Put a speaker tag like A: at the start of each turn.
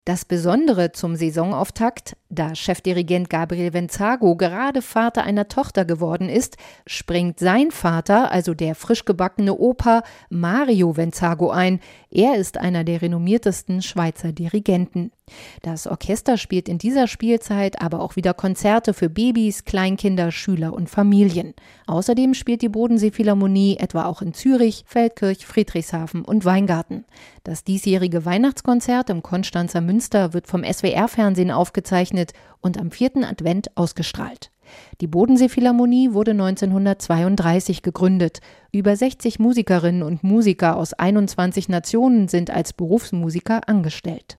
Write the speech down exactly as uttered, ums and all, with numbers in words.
A: Das Besondere zum Saisonauftakt, da Chefdirigent Gabriel Venzago gerade Vater einer Tochter geworden ist, springt sein Vater, also der frisch gebackene Opa Mario Venzago ein. Er ist einer der renommiertesten Schweizer Dirigenten. Das Orchester spielt in dieser Spielzeit aber auch wieder Konzerte für Babys, Kleinkinder, Schüler und Familien. Außerdem spielt die Bodensee-Philharmonie etwa auch in Zürich, Feldkirch, Friedrichshafen und Weingarten. Das diesjährige Weihnachtskonzert im Konstanzer Münster wird vom S W R-Fernsehen aufgezeichnet und am vierten Advent ausgestrahlt. Die Bodensee-Philharmonie wurde neunzehnhundertzweiunddreißig gegründet. Über sechzig Musikerinnen und Musiker aus einundzwanzig Nationen sind als Berufsmusiker angestellt.